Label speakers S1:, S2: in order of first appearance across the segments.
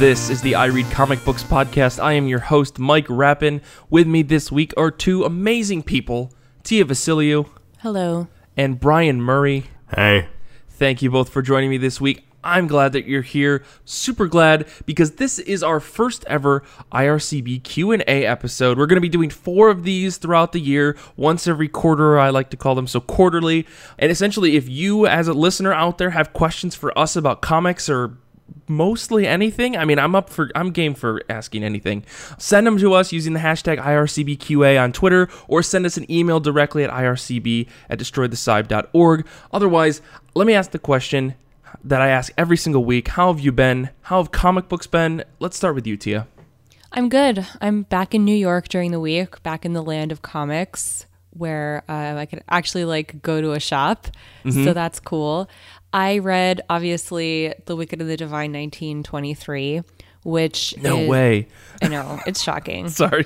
S1: This is the I Read Comic Books podcast. I am your host, Mike Rappin. With me this week are two amazing people, Tia Vassiliou.
S2: Hello.
S1: And Brian Murray.
S3: Hey.
S1: Thank you both for joining me this week. I'm glad that you're here. Super glad, because this is our first ever IRCB Q&A episode. We're going to be doing 4 of these throughout the year, once every quarter, I like to call them, so quarterly. And essentially, if you as a listener out there have questions for us about comics or mostly anything, I mean, I'm game for asking anything, send them to us using the hashtag IRCBQA on Twitter, or send us an email directly at ircb@destroythesybe.org. Otherwise, let me ask the question that I ask every single week. How have you been? How have comic books been? Let's start with you, Tia.
S2: I'm good. I'm back in New York during the week, back in the land of comics, where I could actually go to a shop. Mm-hmm. So that's cool. I read, obviously, The Wicked and the Divine 1923, which
S1: No way.
S2: I know, it's shocking.
S1: Sorry.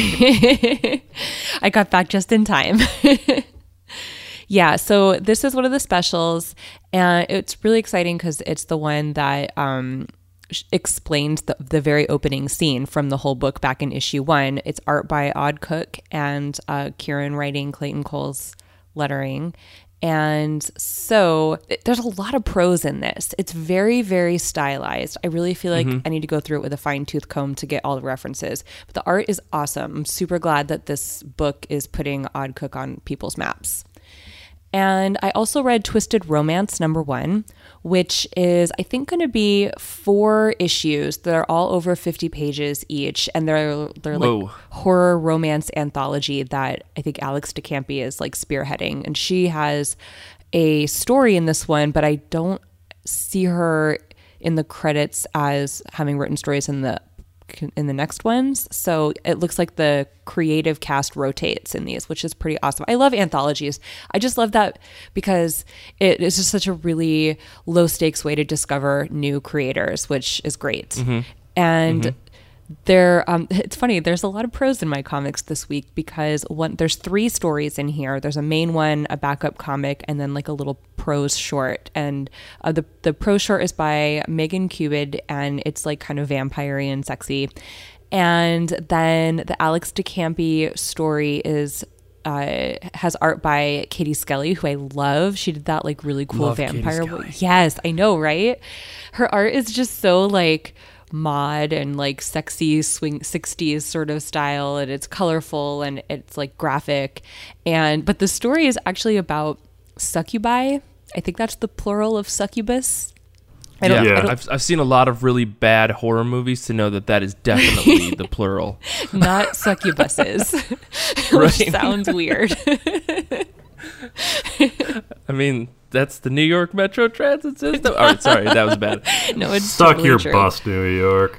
S2: I got back just in time. Yeah, so this is one of the specials, and it's really exciting because it's the one that explains the very opening scene from the whole book back in issue 1. It's art by Odd Cook and Kieran writing, Clayton Cole's lettering. And so there's a lot of prose in this. It's very, very stylized. I really feel like I need to go through it with a fine-tooth comb to get all the references. But the art is awesome. I'm super glad that this book is putting Odd Cook on people's maps. And I also read Twisted Romance #1, which is, I think, going to be 4 issues that are all over 50 pages each. And they're like horror romance anthology that I think Alex DeCampi is spearheading. And she has a story in this one, but I don't see her in the credits as having written stories in the next ones. So it looks like the creative cast rotates in these, which is pretty awesome. I love anthologies. I just love that because it is just such a really low stakes way to discover new creators, which is great. Mm-hmm. And it's funny, there's a lot of prose in my comics this week because there's 3 stories in here. There's a main one, a backup comic, and then a little prose short. And the prose short is by Megan Cubid, and it's kind of vampire-y and sexy. And then the Alex DeCampi story has art by Katie Skelly, who I love. She did that really cool vampire. Yes, I know, right? Her art is just so mod and sexy swing 60s sort of style, and it's colorful and it's graphic, but the story is actually about succubi. I think that's the plural of succubus.
S1: I've seen a lot of really bad horror movies to know that is definitely the plural,
S2: not succubuses. Which sounds weird.
S1: I mean, that's the New York Metro Transit system. All right, sorry, that was bad.
S2: No, it's
S3: Suck
S2: totally
S3: your
S2: true.
S3: bus, New York.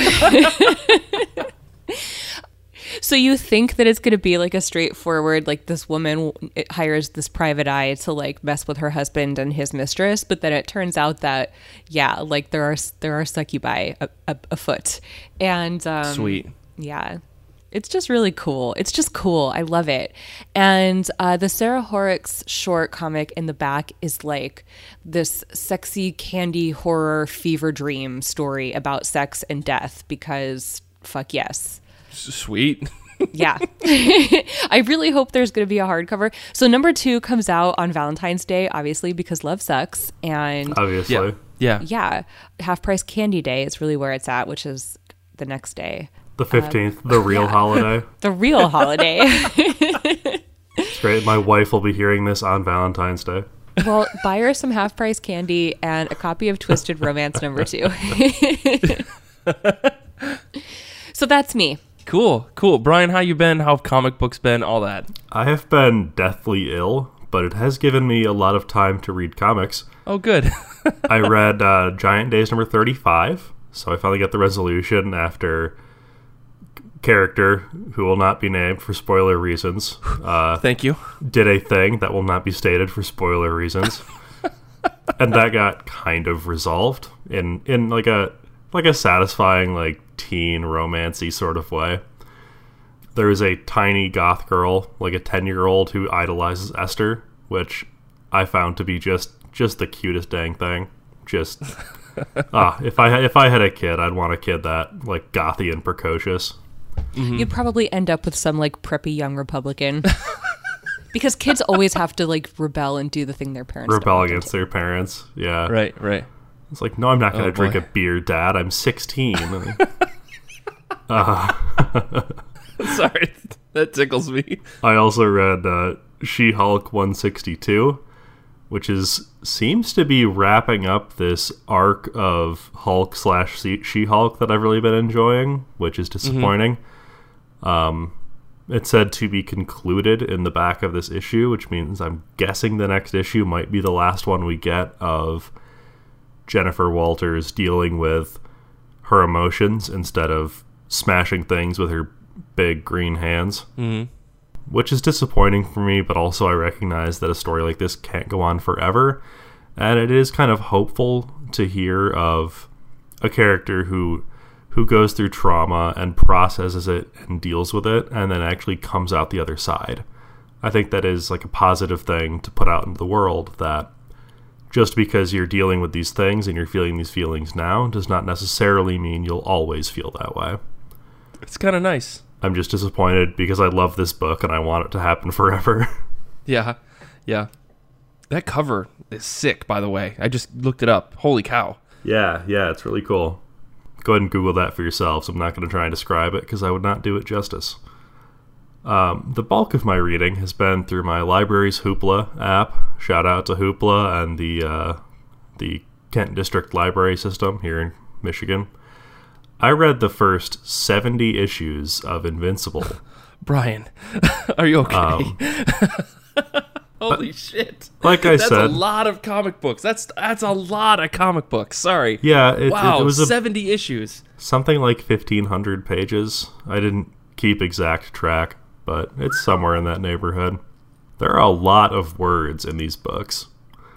S2: So you think that it's going to be a straightforward, this woman hires this private eye to mess with her husband and his mistress, but then it turns out that there are succubi afoot, and
S1: sweet,
S2: yeah. It's just really cool. It's just cool. I love it. And the Sarah Horrocks short comic in the back is this sexy candy horror fever dream story about sex and death because fuck yes.
S1: Sweet.
S2: Yeah. I really hope there's going to be a hardcover. So #2 comes out on Valentine's Day, obviously, because love sucks. And
S3: obviously.
S2: Yeah. Half price candy day is really where it's at, which is the next day.
S3: The 15th, the real holiday.
S2: The real holiday.
S3: It's great. My wife will be hearing this on Valentine's Day.
S2: Well, buy her some half-price candy and a copy of Twisted Romance #2. So that's me.
S1: Cool. Brian, how you been? How have comic books been? All that.
S3: I have been deathly ill, but it has given me a lot of time to read comics.
S1: Oh, good.
S3: I read Giant Days #35, so I finally got the resolution after character, who will not be named for spoiler reasons,
S1: thank you,
S3: did a thing that will not be stated for spoiler reasons. And that got kind of resolved in a satisfying teen romancy sort of way. There is a tiny goth girl, a 10-year-old, who idolizes Esther, which I found to be just the cutest dang thing. Just If I had a kid, I'd want a kid that like gothy and precocious.
S2: You'd probably end up with some like preppy young Republican. Because kids always have to like rebel and do the thing their parents
S3: Rebel
S2: don't want them
S3: against their parents. Yeah.
S1: Right.
S3: It's like, no, I'm not going to
S1: Oh,
S3: drink
S1: boy.
S3: a beer, Dad. I'm 16.
S1: Sorry, that tickles me.
S3: I also read She-Hulk 162, which seems to be wrapping up this arc of Hulk / She-Hulk that I've really been enjoying, which is disappointing. It said to be concluded in the back of this issue, which means I'm guessing the next issue might be the last one we get of Jennifer Walters dealing with her emotions instead of smashing things with her big green hands. Which is disappointing for me, but also I recognize that a story like this can't go on forever. And it is kind of hopeful to hear of a character who goes through trauma and processes it and deals with it and then actually comes out the other side. I think that is like a positive thing to put out into the world, that just because you're dealing with these things and you're feeling these feelings now does not necessarily mean you'll always feel that way.
S1: It's kind of nice.
S3: I'm just disappointed because I love this book and I want it to happen forever.
S1: Yeah. That cover is sick, by the way. I just looked it up. Holy cow.
S3: Yeah, it's really cool. Go ahead and Google that for yourselves. I'm not going to try and describe it because I would not do it justice. The bulk of my reading has been through my library's Hoopla app. Shout out to Hoopla and the Kent District Library System here in Michigan. I read the first 70 issues of Invincible.
S1: Brian, are you okay? Holy shit.
S3: Like I
S1: That's
S3: said,
S1: a lot of comic books. That's a lot of comic books. Sorry.
S3: yeah, it was
S1: 70 issues.
S3: something like 1,500 pages. I didn't keep exact track, but it's somewhere in that neighborhood. There are a lot of words in these books.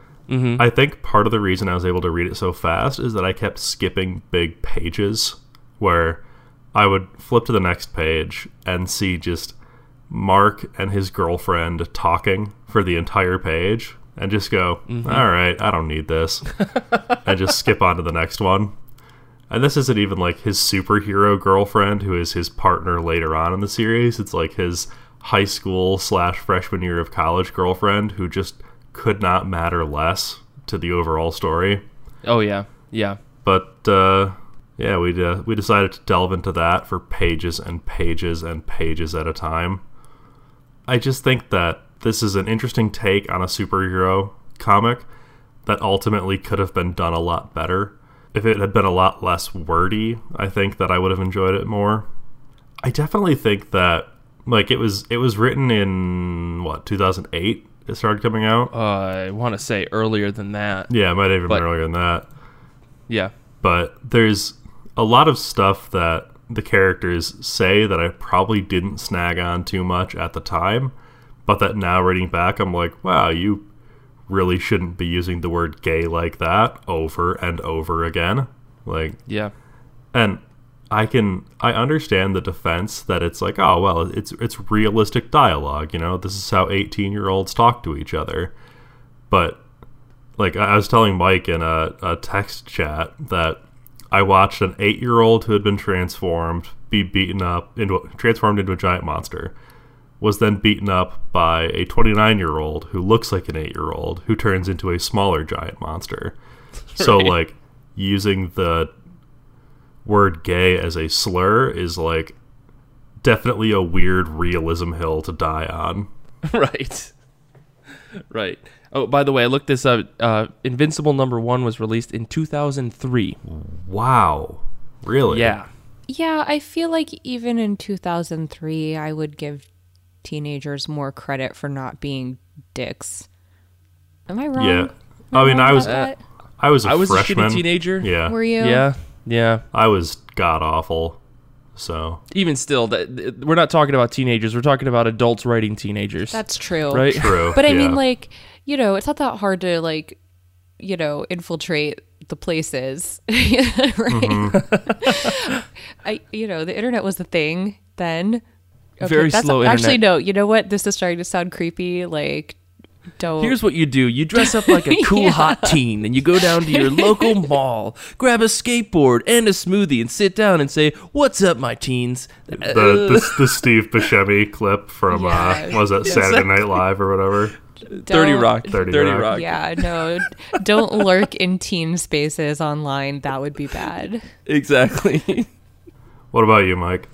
S3: I think part of the reason I was able to read it so fast is that I kept skipping big pages where I would flip to the next page and see just Mark and his girlfriend talking for the entire page and just go, all right, I don't need this, and just skip on to the next one. And this isn't even like his superhero girlfriend who is his partner later on in the series. It's like his high school / freshman year of college girlfriend who just could not matter less to the overall story.
S1: Oh, yeah.
S3: But yeah, we decided to delve into that for pages and pages and pages at a time. I just think that this is an interesting take on a superhero comic that ultimately could have been done a lot better. If it had been a lot less wordy, I think that I would have enjoyed it more. I definitely think that like it was written in 2008 it started coming out.
S1: I want to say earlier than that.
S3: Yeah, it might have even
S1: But-
S3: been earlier than that.
S1: Yeah.
S3: But there's a lot of stuff that the characters say that I probably didn't snag on too much at the time, but that now reading back, I'm like, wow, you really shouldn't be using the word gay like that over and over again. Like,
S1: Yeah.
S3: and I understand the defense that it's like, oh, well, it's realistic dialogue, you know, this is how 18-year-olds talk to each other. But like I was telling Mike in a text chat that I watched an 8-year-old who had been transformed be transformed into a giant monster, was then beaten up by a 29-year-old who looks like an 8-year-old who turns into a smaller giant monster. So
S1: Right.
S3: like using the word gay as a slur is like definitely a weird realism hill to die on.
S1: Right. Oh, by the way, I looked this up. Invincible #1 was released in 2003.
S3: Wow. Really?
S1: Yeah.
S2: Yeah, I feel like even in 2003, I would give teenagers more credit for not being dicks. Am I wrong?
S3: Yeah.
S2: Am
S3: I mean,
S2: wrong
S3: I was
S2: about that?
S3: I was a
S1: I was
S3: freshman.
S1: a shitty teenager.
S3: Yeah.
S2: Were you?
S1: Yeah.
S3: I was god awful. So,
S1: Even still, we're not talking about teenagers. We're talking about adults writing teenagers.
S2: That's true.
S1: right.
S3: true.
S2: But I
S3: yeah.
S2: mean, like, you know, it's not that hard to, like, you know, infiltrate the places, right? The internet was the thing then.
S1: Very slow
S2: Actually,
S1: internet.
S2: no. You know what? This is starting to sound creepy. Like,
S1: Here's what you do. You dress up like a cool hot teen and you go down to your local mall, grab a skateboard and a smoothie and sit down and say, "What's up, my teens?"
S3: The Steve Buscemi clip from, what was it, Saturday Night Live or whatever?
S1: 30 Rock.
S3: 30 Rock.
S2: Yeah, no, don't lurk in teen spaces online. That would be bad.
S1: Exactly.
S3: What about you, Mike?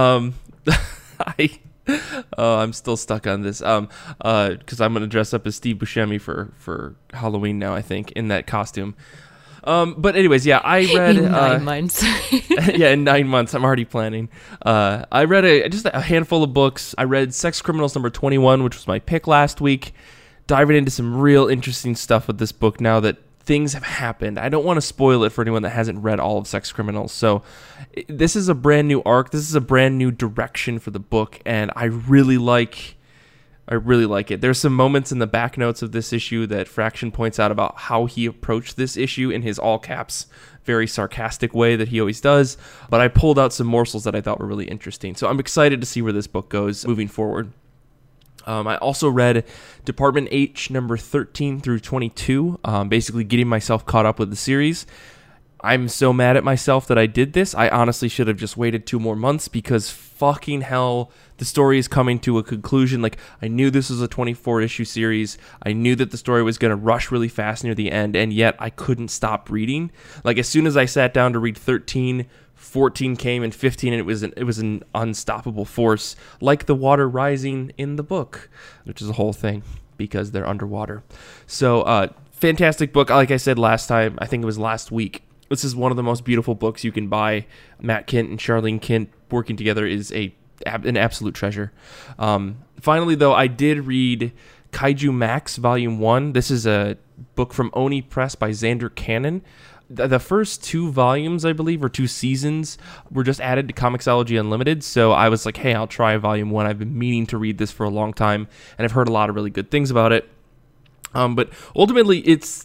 S1: I'm still stuck on this. Because I'm gonna dress up as Steve Buscemi for Halloween now, I think, in that costume. But anyways, yeah, I read
S2: in 9 months.
S1: yeah, in 9 months, I'm already planning. I read just a handful of books. I read Sex Criminals number 21, which was my pick last week. Diving into some real interesting stuff with this book now that things have happened. I don't want to spoil it for anyone that hasn't read all of Sex Criminals. So this is a brand new arc. This is a brand new direction for the book, and I really like it. There's some moments in the back notes of this issue that Fraction points out about how he approached this issue in his all caps, very sarcastic way that he always does. But I pulled out some morsels that I thought were really interesting. So I'm excited to see where this book goes moving forward. I also read Department H number 13 through 22, basically getting myself caught up with the series. I'm so mad at myself that I did this. I honestly should have just waited 2 more months because fucking hell, the story is coming to a conclusion. Like, I knew this was a 24-issue series. I knew that the story was going to rush really fast near the end, and yet I couldn't stop reading. Like, as soon as I sat down to read 13, 14 came, and 15, and it was an unstoppable force, like the water rising in the book, which is a whole thing because they're underwater. So, fantastic book. Like I said last time, I think it was last week, this is one of the most beautiful books you can buy. Matt Kindt and Charlene Kindt working together is an absolute treasure. Finally, though, I did read Kaiju Max Volume 1. This is a book from Oni Press by Xander Cannon. The first 2 volumes, I believe, or 2 seasons, were just added to Comixology Unlimited, so I was like, hey, I'll try Volume 1. I've been meaning to read this for a long time, and I've heard a lot of really good things about it. But ultimately,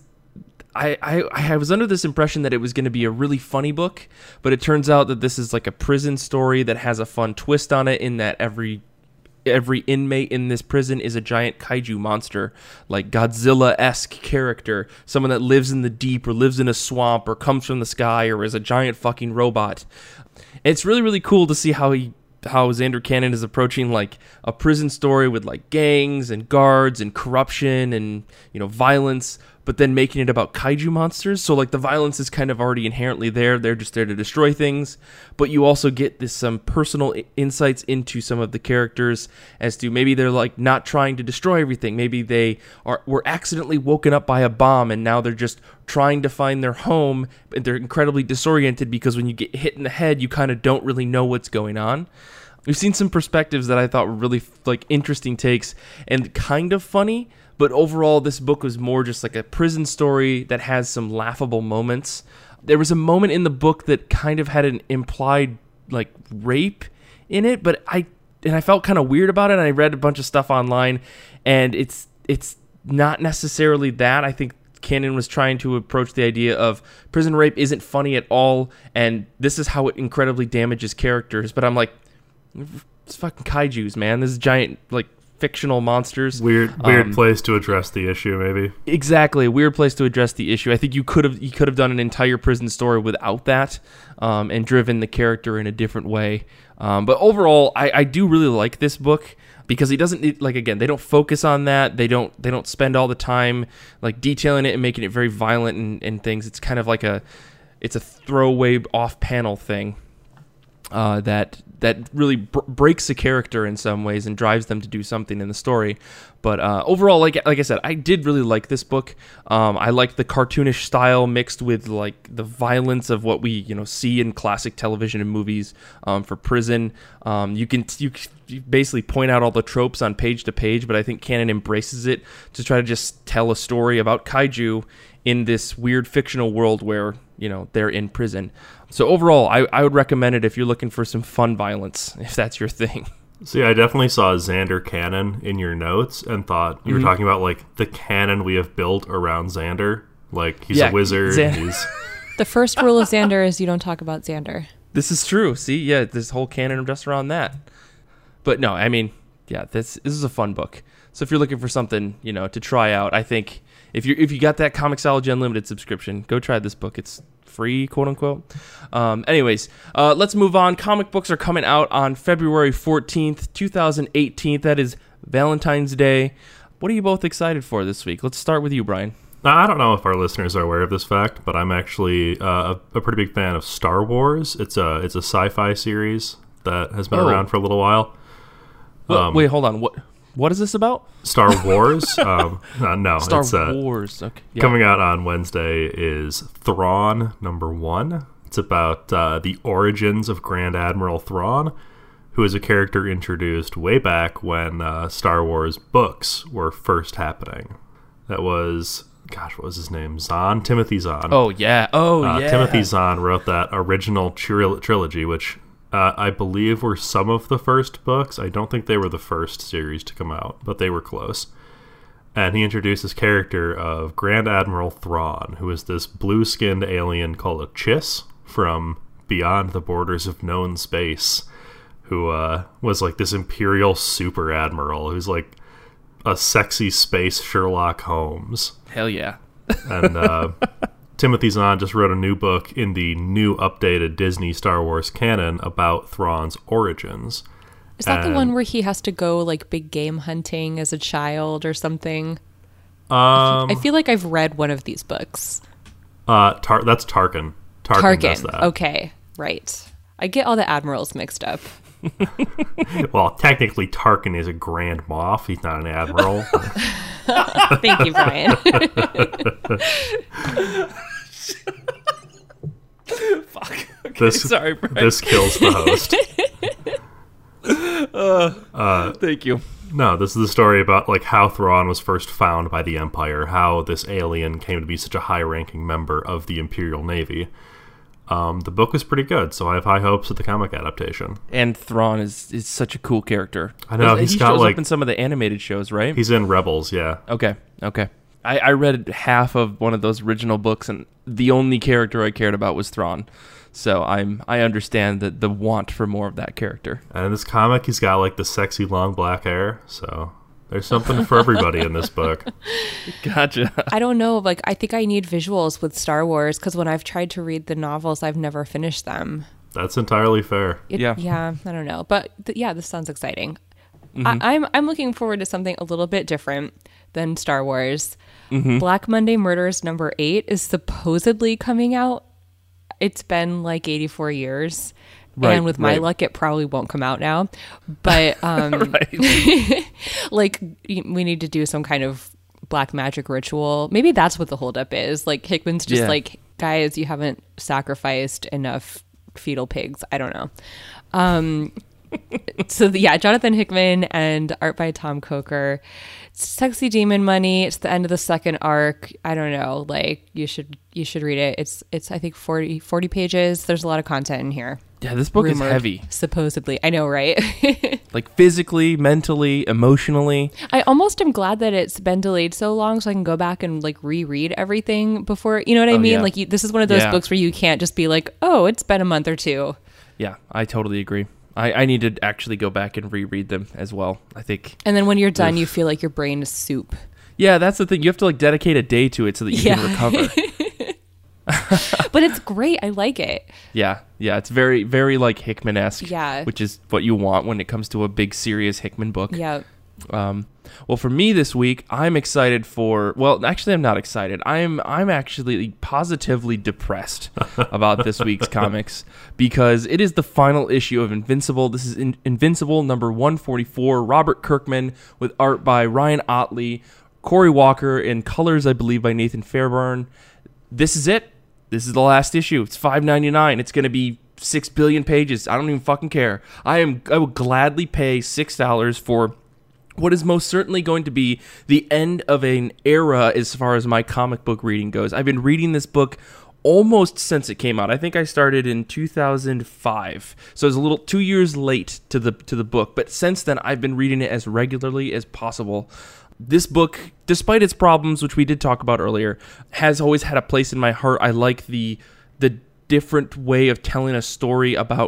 S1: I was under this impression that it was going to be a really funny book, but it turns out that this is like a prison story that has a fun twist on it in that every inmate in this prison is a giant kaiju monster, like Godzilla-esque character, someone that lives in the deep or lives in a swamp or comes from the sky or is a giant fucking robot. It's really, really cool to see how Xander Cannon is approaching like a prison story with like gangs and guards and corruption and, violence, but then making it about kaiju monsters. So like the violence is kind of already inherently there. They're just there to destroy things. But you also get some personal insights into some of the characters as to maybe they're like not trying to destroy everything. Maybe they were accidentally woken up by a bomb and now they're just trying to find their home. But they're incredibly disoriented because when you get hit in the head, you kind of don't really know what's going on. We've seen some perspectives that I thought were really like interesting takes and kind of funny. But overall, this book was more just like a prison story that has some laughable moments. There was a moment in the book that kind of had an implied like rape in it, but I felt kind of weird about it. And I read a bunch of stuff online, and it's not necessarily that. I think Cannon was trying to approach the idea of prison rape isn't funny at all, and this is how it incredibly damages characters. But I'm like, it's fucking kaijus, man. This is giant like fictional monsters.
S3: Weird place to address the issue, maybe.
S1: Exactly, a weird place to address the issue. I think you could have done an entire prison story without that, and driven the character in a different way. But overall, I do really like this book because he doesn't like, again, they don't focus on that. They don't spend all the time like detailing it and making it very violent and things. It's kind of like it's a throwaway off panel thing. That really breaks a character in some ways and drives them to do something in the story. But overall, like I said, I did really like this book. I like the cartoonish style mixed with like the violence of what we see in classic television and movies for prison. You basically point out all the tropes on page to page, but I think Cannon embraces it to try to just tell a story about kaiju in this weird fictional world where they're in prison. So overall, I would recommend it if you're looking for some fun violence, if that's your thing.
S3: See, I definitely saw Xander Cannon in your notes and thought you were talking about like the canon we have built around Xander. Like he's a wizard.
S2: The first rule of Xander is you don't talk about Xander.
S1: This is true. See, yeah, this whole canon just around that. But no, I mean, Yeah, this is a fun book. So if you're looking for something, to try out, I think if you got that Comixology Unlimited subscription, go try this book. It's free, quote unquote. Anyways, let's move on. Comic books are coming out on February 14th, 2018. That is Valentine's Day. What are you both excited for this week? Let's start with you, Brian.
S3: Now, I don't know if our listeners are aware of this fact, but I'm actually a pretty big fan of Star Wars. It's a sci-fi series that has been around for a little while.
S1: Wait, hold on. What is this about?
S3: Star Wars? No.
S1: Star Wars. Okay. Yeah.
S3: Coming out on Wednesday is Thrawn #1. It's about the origins of Grand Admiral Thrawn, who is a character introduced way back when Star Wars books were first happening. That was, what was his name? Zahn? Timothy Zahn.
S1: Oh, yeah.
S3: Timothy Zahn wrote that original trilogy, which I believe were some of the first books. I don't think they were the first series to come out, but they were close. And he introduced this character of Grand Admiral Thrawn, who is this blue-skinned alien called a Chiss from beyond the borders of known space, who was like this Imperial super admiral who's like a sexy space Sherlock Holmes.
S1: Hell yeah.
S3: And Timothy Zahn just wrote a new book in the new updated Disney Star Wars canon about Thrawn's origins.
S2: Is that the one where he has to go like big game hunting as a child or something? I feel like I've read one of these books.
S3: That's Tarkin. Tarkin does that.
S2: Okay, right. I get all the admirals mixed up.
S3: Well, technically Tarkin is a Grand Moff. He's not an admiral.
S2: Thank you, Brian.
S1: Fuck. Okay, sorry, Brian.
S3: This kills the host.
S1: Thank you.
S3: No, this is the story about like how Thrawn was first found by the Empire, how this alien came to be such a high-ranking member of the Imperial Navy. The book is pretty good, so I have high hopes of the comic adaptation.
S1: And Thrawn is such a cool character.
S3: I know,
S1: he shows up in some of the animated shows, right?
S3: He's in Rebels, yeah.
S1: Okay. I read half of one of those original books, and the only character I cared about was Thrawn. So I understand the want for more of that character.
S3: And in this comic, he's got like the sexy long black hair, so there's something for everybody in this book.
S1: Gotcha.
S2: I don't know. Like, I think I need visuals with Star Wars because when I've tried to read the novels, I've never finished them.
S3: That's entirely fair.
S2: Yeah, I don't know. But this sounds exciting. Mm-hmm. I'm looking forward to something a little bit different than Star Wars. Mm-hmm. Black Monday Murders #8 is supposedly coming out. It's been like 84 years. Right, and with my luck, it probably won't come out now. But like, we need to do some kind of black magic ritual. Maybe that's what the holdup is. Like, Hickman's just like, guys, you haven't sacrificed enough fetal pigs. I don't know. So Jonathan Hickman and art by Tom Coker. Sexy Demon Money. It's the end of the second arc. I don't know. Like, you should read it. It's I think 40 pages. There's a lot of content in here.
S1: Yeah, this book is heavy.
S2: Supposedly. I know, right?
S1: Like physically, mentally, emotionally.
S2: I almost am glad that it's been delayed so long so I can go back and like reread everything before, you know what I mean? Yeah. Like, this is one of those books where you can't just be like, oh, it's been a month or two.
S1: Yeah, I totally agree. I need to actually go back and reread them as well, I think.
S2: And then when you're done, you feel like your brain is soup.
S1: Yeah, that's the thing. You have to like dedicate a day to it so that you can recover.
S2: But it's great. I like it.
S1: Yeah. It's very, very like Hickman-esque.
S2: Yeah.
S1: Which is what you want when it comes to a big, serious Hickman book.
S2: Yeah.
S1: Well, for me this week, I'm excited for... Well, actually, I'm not excited. I'm actually positively depressed about this week's comics because it is the final issue of Invincible. This is Invincible number 144, Robert Kirkman, with art by Ryan Ottley, Corey Walker, and colors, I believe, by Nathan Fairbairn. This is it. This is the last issue. It's $5.99. It's going to be 6 billion pages. I don't even fucking care. I will gladly pay $6 for what is most certainly going to be the end of an era as far as my comic book reading goes. I've been reading this book almost since it came out. I think I started in 2005. So it's a little 2 years late to the book, but since then I've been reading it as regularly as possible. This book, despite its problems, which we did talk about earlier, has always had a place in my heart. I like the different way of telling a story about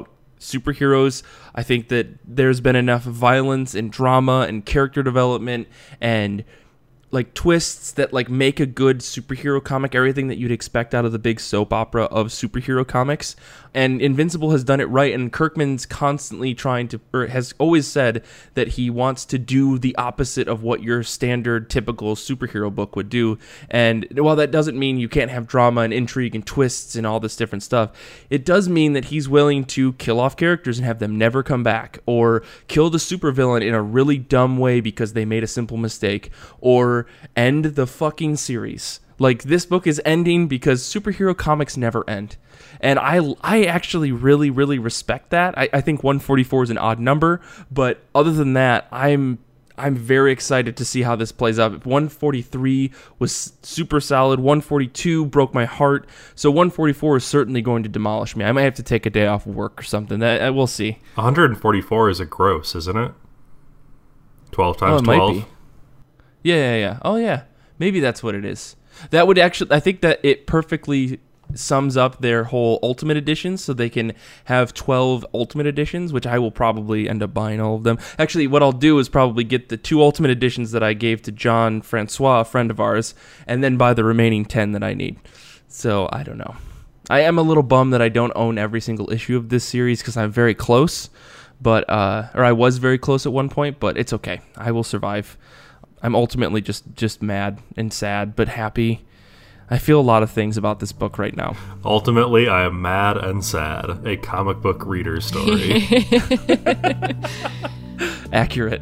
S1: superheroes. I think that there's been enough violence and drama and character development and like twists that like make a good superhero comic, everything that you'd expect out of the big soap opera of superhero comics. And Invincible has done it right, and Kirkman's constantly trying to, or has always said that he wants to do the opposite of what your standard typical superhero book would do. And while that doesn't mean you can't have drama and intrigue and twists and all this different stuff, it does mean that he's willing to kill off characters and have them never come back, or kill the supervillain in a really dumb way because they made a simple mistake, or end the fucking series. Like, this book is ending because superhero comics never end. And I actually really, really respect that. I think 144 is an odd number, but other than that, I'm very excited to see how this plays out. 143 was super solid. 142 broke my heart. So 144 is certainly going to demolish me. I might have to take a day off of work or something. We'll see.
S3: 144 is a gross, isn't it? 12 times 12?
S1: Might be. Yeah. Oh, yeah. Maybe that's what it is. That would actually, I think that it perfectly sums up their whole Ultimate Editions, so they can have 12 Ultimate Editions, which I will probably end up buying all of them. Actually, what I'll do is probably get the 2 Ultimate Editions that I gave to John Francois, a friend of ours, and then buy the remaining 10 that I need. So, I don't know. I am a little bummed that I don't own every single issue of this series because I'm very close, but or I was very close at one point, but it's okay. I will survive. I'm ultimately just mad and sad, but happy. I feel a lot of things about this book right now.
S3: Ultimately, I am mad and sad. A comic book reader story.
S1: Accurate.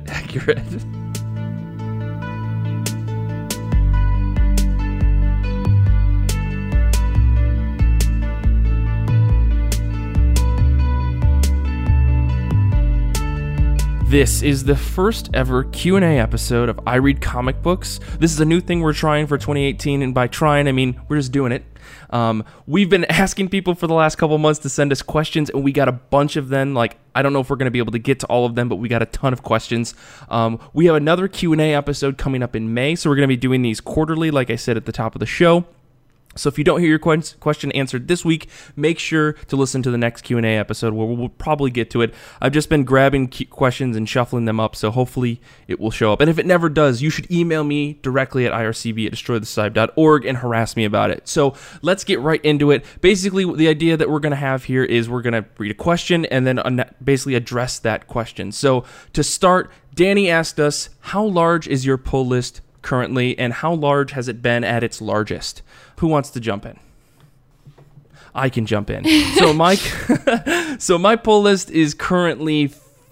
S1: This is the first ever Q&A episode of I Read Comic Books. This is a new thing we're trying for 2018, and by trying, I mean we're just doing it. We've been asking people for the last couple months to send us questions, and we got a bunch of them. Like, I don't know if we're going to be able to get to all of them, but we got a ton of questions. We have another Q&A episode coming up in May, so we're going to be doing these quarterly, like I said at the top of the show. So if you don't hear your question answered this week, make sure to listen to the next Q&A episode where we'll probably get to it. I've just been grabbing questions and shuffling them up, so hopefully it will show up. And if it never does, you should email me directly at ircb@destroythescibe.org and harass me about it. So let's get right into it. Basically, the idea that we're going to have here is we're going to read a question and then basically address that question. So to start, Danny asked us, how large is your pull list currently, and how large has it been at its largest? Who wants to jump in? I can jump in. So my pull list is currently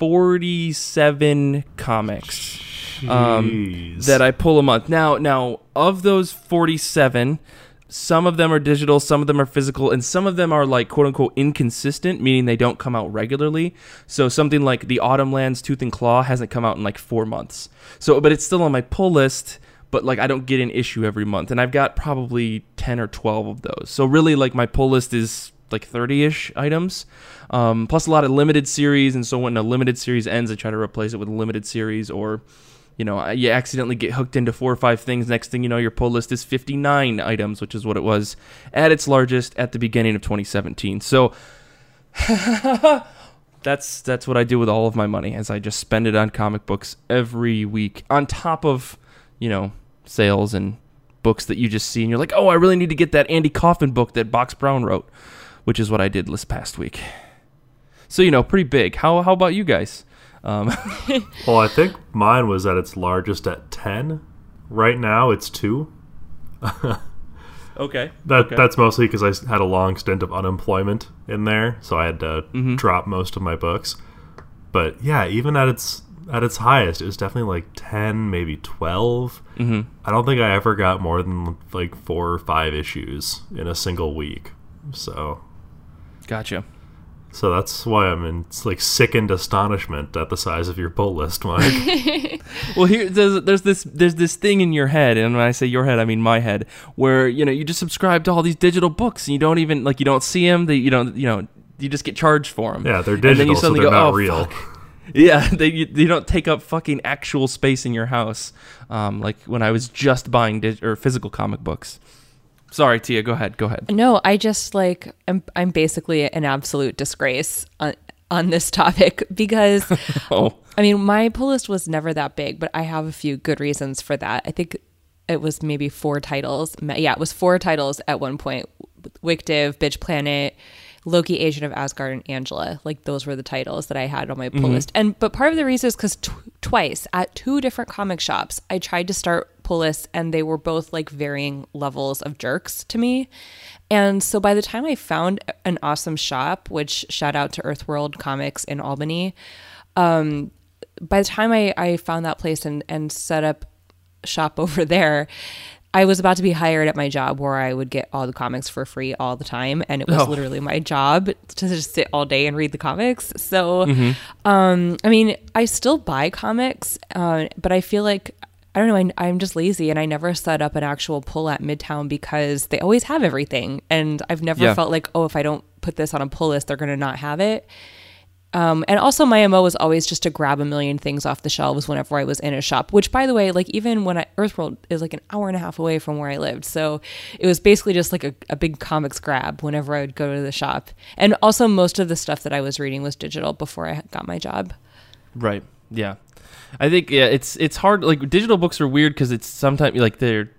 S1: 47 comics that I pull a month. Now of those 47, some of them are digital, some of them are physical, and some of them are like quote unquote inconsistent, meaning they don't come out regularly. So something like the Autumn Lands Tooth and Claw hasn't come out in like 4 months. So, but it's still on my pull list, but like I don't get an issue every month, and I've got probably 10 or 12 of those. So really, like, my pull list is like 30-ish items, plus a lot of limited series. And so when a limited series ends, I try to replace it with a limited series, or you accidentally get hooked into 4 or 5 things. Next thing you know, your pull list is 59 items, which is what it was at its largest at the beginning of 2017. So that's what I do with all of my money, as I just spend it on comic books every week, on top of sales and books that you just see and you're like, oh, I really need to get that Andy Kaufman book that Box Brown wrote, which is what I did this past week. So, pretty big. How about you guys?
S3: Well, I think mine was at its largest at 10. Right now, it's 2.
S1: Okay.
S3: That's mostly because I had a long stint of unemployment in there, so I had to drop most of my books. But yeah, even at its highest, it was definitely like 10, maybe 12. I don't think I ever got more than like 4 or 5 issues in a single week. So,
S1: gotcha.
S3: So that's why I'm in sickened astonishment at the size of your pull list, Mike.
S1: Well, here there's this thing in your head, and when I say your head, I mean my head, where you just subscribe to all these digital books, and you don't even you don't see them, you just get charged for them.
S3: Yeah, they're digital, and then you suddenly so they're not real.
S1: Fuck. Yeah, they don't take up fucking actual space in your house, like when I was just buying or physical comic books. Sorry, Tia, go ahead.
S2: No, I just I'm basically an absolute disgrace on this topic because,
S1: Oh.
S2: I mean, my pull list was never that big, but I have a few good reasons for that. I think it was maybe 4 titles. Yeah, it was 4 titles at one point. Wictive, Bitch Planet, Loki, Agent of Asgard, and Angela. Like, those were the titles that I had on my pull list. But part of the reason is because twice at 2 different comic shops, I tried to start pull lists, and they were both like varying levels of jerks to me. And so by the time I found an awesome shop, which shout out to Earthworld Comics in Albany, by the time I found that place and set up shop over there, I was about to be hired at my job where I would get all the comics for free all the time. And it was literally my job to just sit all day and read the comics. So, I mean, I still buy comics, but I feel like, I don't know, I'm just lazy and I never set up an actual pull at Midtown because they always have everything. And I've never felt like, oh, if I don't put this on a pull list, they're going to not have it. And also my MO was always just to grab a million things off the shelves whenever I was in a shop, which by the way, like even when Earthworld is like an hour and a half away from where I lived. So it was basically just like a big comics grab whenever I would go to the shop. And also most of the stuff that I was reading was digital before I got my job.
S1: Right. Yeah. I think, it's hard. Like, digital books are weird because it's sometimes like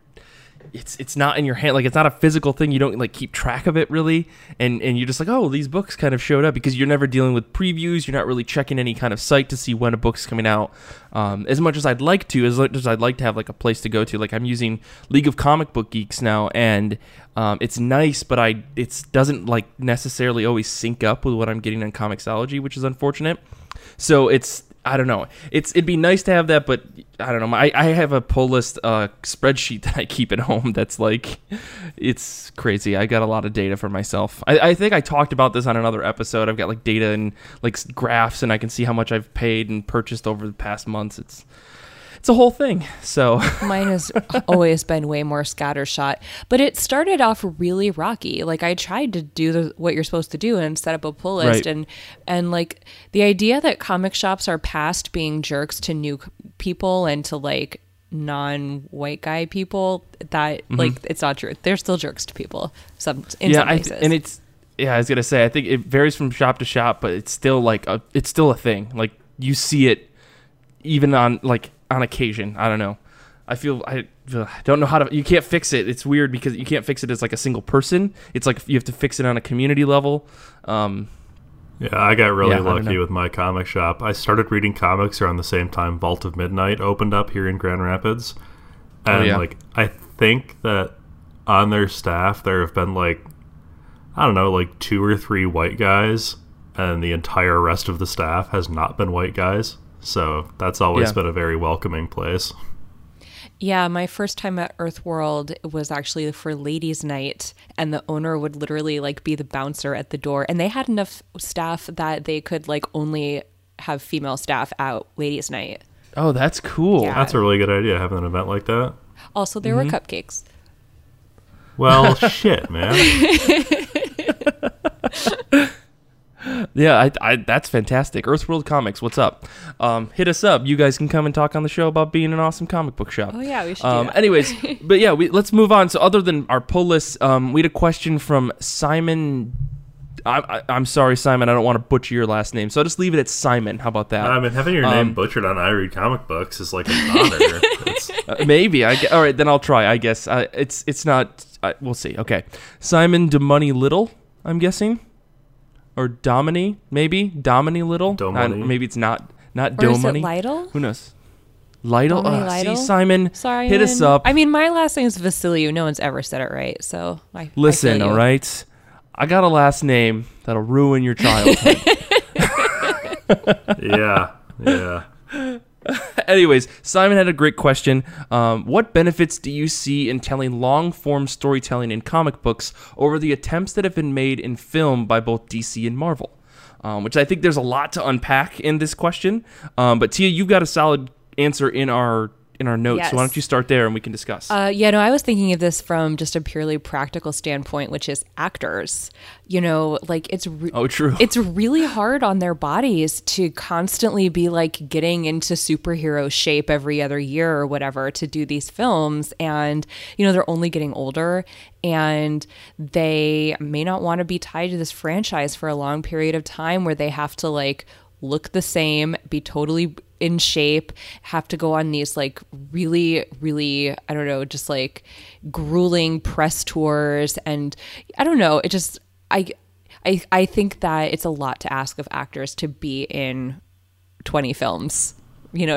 S1: it's not in your hand, like it's not a physical thing. You don't like keep track of it really, and you're just like, oh, these books kind of showed up because you're never dealing with previews. You're not really checking any kind of site to see when a book's coming out. As much as I'd like to have like a place to go to. Like, I'm using League of Comic Book Geeks now, and it's nice, but it doesn't like necessarily always sync up with what I'm getting on Comixology, which is unfortunate. So I don't know. It'd be nice to have that, but I don't know. I have a pull list spreadsheet that I keep at home that's like, it's crazy. I got a lot of data for myself. I think I talked about this on another episode. I've got like data and like graphs, and I can see how much I've paid and purchased over the past months. It's a whole thing. So
S2: mine has always been way more scattershot, but it started off really rocky. Like, I tried to do what you're supposed to do and set up a pull list,
S1: right.
S2: and like the idea that comic shops are past being jerks to new people and to like non-white guy people, that like it's not true. They're still jerks to people in some cases.
S1: I was gonna say, I think it varies from shop to shop, but it's still like it's still a thing. Like, you see it even on occasion. I don't know. I don't know how to. You can't fix it. It's weird because you can't fix it as like a single person. It's like you have to fix it on a community level.
S3: Yeah, I got really lucky with my comic shop. I started reading comics around the same time Vault of Midnight opened up here in Grand Rapids, and I think that on their staff there have been like, I don't know, like 2 or 3 white guys, and the entire rest of the staff has not been white guys. So that's always been a very welcoming place.
S2: Yeah, my first time at Earthworld was actually for ladies' night, and the owner would literally like be the bouncer at the door, and they had enough staff that they could like only have female staff at ladies' night.
S1: Oh, that's cool.
S2: Yeah.
S3: That's a really good idea, having an event like that.
S2: Also, there were cupcakes.
S3: Well, shit, man.
S1: Yeah, I that's fantastic. Earthworld Comics, what's up? Hit us up. You guys can come and talk on the show about being an awesome comic book shop.
S2: Oh yeah, we should do that.
S1: Anyways, but yeah, let's move on. So other than our pull list, we had a question from Simon. I'm sorry, Simon, I don't want to butcher your last name, so I'll just leave it at Simon. How about that?
S3: I mean, having your name butchered on I Read Comic Books is like an honor.
S1: Maybe. All right, then I'll try, I guess. It's not... we'll see. Okay. Simon DeMoney Little, I'm guessing? Or Domini, maybe? Domini Little? Maybe it's not Domini.
S2: Or is it Lytle?
S1: Who knows? Lytle?
S2: Lytle?
S1: See, Simon,
S2: sorry,
S1: hit us up.
S2: I mean, my last name is Vasiliou. No one's ever said it right, so
S1: Listen, all right? I got a last name that'll ruin your childhood.
S3: Yeah.
S1: Anyways, Simon had a great question. What benefits do you see in telling long-form storytelling in comic books over the attempts that have been made in film by both DC and Marvel? Which I think there's a lot to unpack in this question. But Tia, you've got a solid answer in our in our notes. So why don't you start there and we can discuss?
S2: I was thinking of this from just a purely practical standpoint, which is actors.
S1: True.
S2: It's really hard on their bodies to constantly be like getting into superhero shape every other year or whatever to do these films. And, they're only getting older and they may not want to be tied to this franchise for a long period of time where they have to like look the same, be totally in shape, have to go on these like really, really, I don't know, just like grueling press tours. And I don't know, it just, I think that it's a lot to ask of actors to be in 20 films,
S3: Yeah.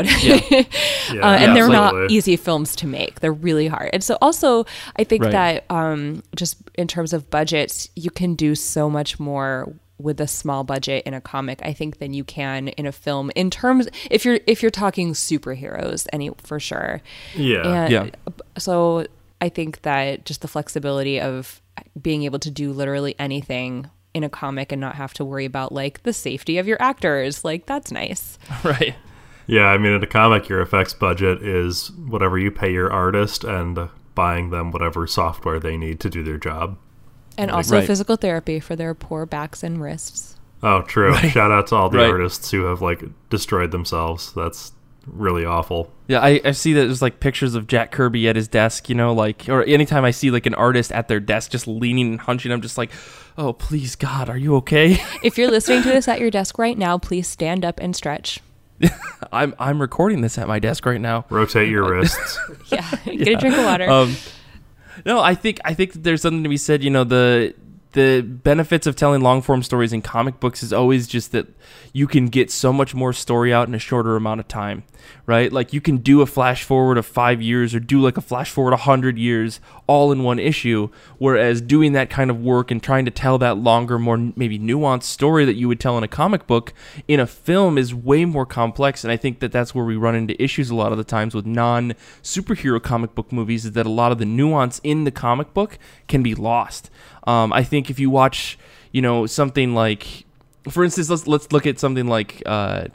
S2: And they're not easy films to make. They're really hard. And so also I think that just in terms of budgets, you can do so much more with a small budget in a comic, I think, than you can in a film. In terms, if you're talking superheroes, for sure.
S3: Yeah.
S2: So I think that just the flexibility of being able to do literally anything in a comic and not have to worry about like the safety of your actors, like that's nice.
S1: Right.
S3: Yeah, I mean, in a comic, your effects budget is whatever you pay your artist and buying them whatever software they need to do their job.
S2: And also physical therapy for their poor backs and wrists.
S3: Oh, true. Right. Shout out to all the artists who have like destroyed themselves. That's really awful.
S1: Yeah, I see that there's like pictures of Jack Kirby at his desk, or anytime I see like an artist at their desk just leaning and hunching, I'm just like, oh, please, God, are you okay?
S2: If you're listening to this at your desk right now, please stand up and stretch.
S1: I'm recording this at my desk right now.
S3: Rotate your wrists.
S2: Yeah, get a drink of water.
S1: No, I think that there's something to be said. The benefits of telling long form stories in comic books is always just that you can get so much more story out in a shorter amount of time, right? Like you can do a flash forward of 5 years or do like a flash forward 100 years all in one issue, whereas doing that kind of work and trying to tell that longer, more maybe nuanced story that you would tell in a comic book in a film is way more complex. And I think that that's where we run into issues a lot of the times with non-superhero comic book movies, is that a lot of the nuance in the comic book can be lost. I think if you watch, something like, for instance, let's look at something like, I'm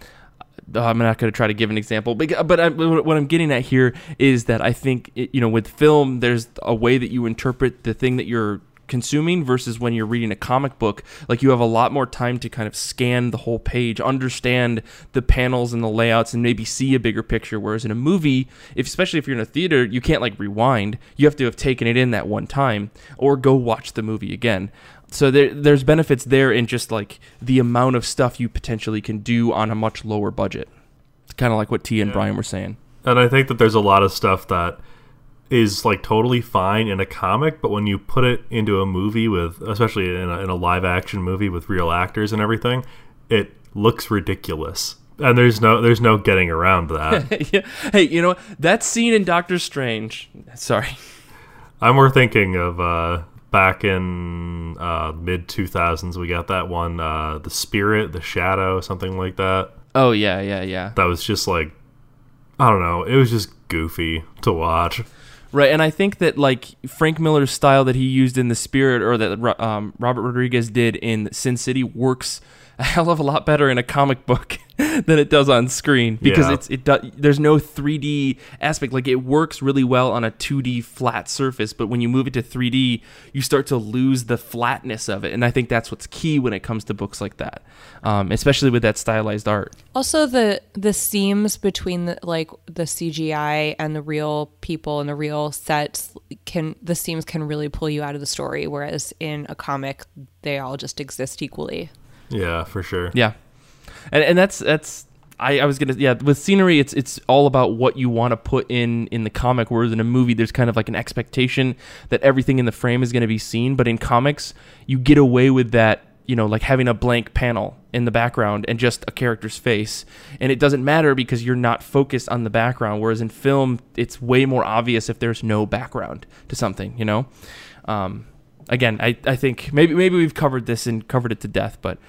S1: not going to try to give an example, but what I'm getting at here is that I think, with film, there's a way that you interpret the thing that you're consuming versus when you're reading a comic book. Like you have a lot more time to kind of scan the whole page, understand the panels and the layouts, and maybe see a bigger picture. Whereas in a movie, especially if you're in a theater, you can't like rewind. You have to have taken it in that one time or go watch the movie again. So there's benefits there in just like the amount of stuff you potentially can do on a much lower budget. It's kind of like what Tia and Brian were saying.
S3: And I think that there's a lot of stuff that is like totally fine in a comic, but when you put it into a movie with, especially in a live action movie with real actors and everything, it looks ridiculous. And there's no getting around that.
S1: Yeah. Hey, that scene in Doctor Strange. Sorry.
S3: I'm more thinking of back in mid 2000s. We got that one, The Spirit, The Shadow, something like that.
S1: Oh yeah.
S3: That was just like, I don't know. It was just goofy to watch.
S1: Right, and I think that like Frank Miller's style that he used in The Spirit, or that Robert Rodriguez did in Sin City, works a hell of a lot better in a comic book than it does on screen, because there's no 3D aspect. Like it works really well on a 2D flat surface, but when you move it to 3D, you start to lose the flatness of it, and I think that's what's key when it comes to books like that, especially with that stylized art. Also,
S2: the seams between the CGI and the real people and the real sets the seams can really pull you out of the story, whereas in a comic they all just exist equally.
S3: Yeah, for sure.
S1: Yeah. And that's I was gonna with scenery it's all about what you want to put in the comic, whereas in a movie there's kind of like an expectation that everything in the frame is going to be seen. But in comics you get away with that, like having a blank panel in the background and just a character's face, and it doesn't matter because you're not focused on the background, whereas in film it's way more obvious if there's no background to something. Again, I think maybe we've covered this and covered it to death, but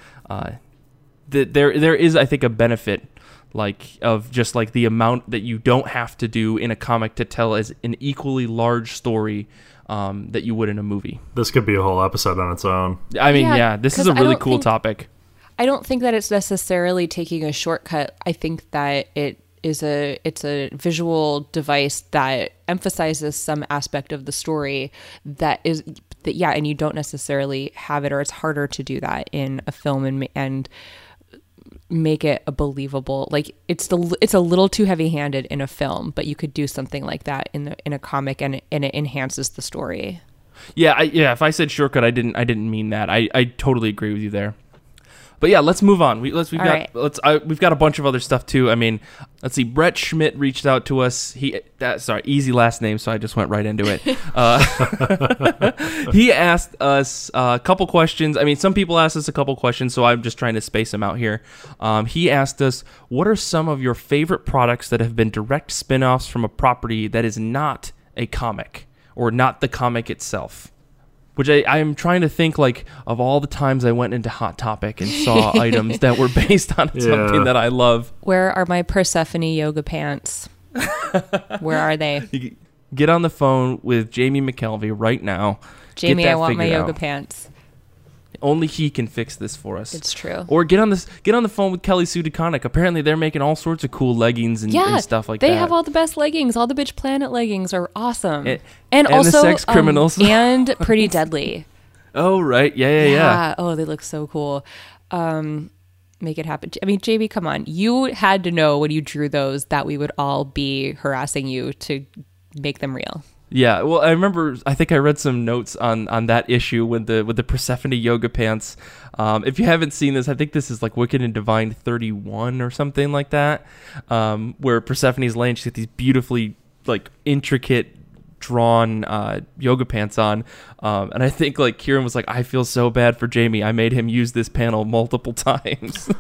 S1: there is, I think, a benefit of just like the amount that you don't have to do in a comic to tell as an equally large story that you would in a movie.
S3: This could be a whole episode on its own.
S1: I mean, this is a really cool topic.
S2: I don't think that it's necessarily taking a shortcut. I think that it it's a visual device that emphasizes some aspect of the story that and you don't necessarily have it, or it's harder to do that in a film and make it a believable, like it's a little too heavy-handed in a film, but you could do something like that in a comic, and it enhances the story.
S1: Yeah, if I said shortcut, I didn't mean that. I totally agree with you there. But yeah, let's move on. We've got a bunch of other stuff too. I mean, let's see. Brett Schmidt reached out to us. Easy last name, so I just went right into it. He asked us a couple questions. I mean, some people asked us a couple questions, so I'm just trying to space them out here. He asked us, what are some of your favorite products that have been direct spin-offs from a property that is not a comic or not the comic itself? Which I'm trying to think, like, of all the times I went into Hot Topic and saw items that were based on something that I love.
S2: Where are my Persephone yoga pants? Where are they?
S1: Get on the phone with Jamie McKelvey right now.
S2: Jamie, I want my yoga pants.
S1: Only he can fix this for us.
S2: It's true.
S1: Or get on the phone with Kelly Sue DeConnick. Apparently, they're making all sorts of cool leggings and stuff like that.
S2: They have all the best leggings. All the Bitch Planet leggings are awesome. And
S1: also
S2: the
S1: Sex Criminals.
S2: And Pretty Deadly.
S1: Oh, right. Yeah.
S2: Oh, they look so cool. Make it happen. I mean, JB, come on. You had to know when you drew those that we would all be harassing you to make them real.
S1: Yeah, well, I think I read some notes on that issue with the Persephone yoga pants. If you haven't seen this, I think this is like Wicked and Divine 31 or something like that, where Persephone's laying, she's got these beautifully like intricate drawn yoga pants on, and I think like Kieran was like, I feel so bad for Jamie. I made him use this panel multiple times.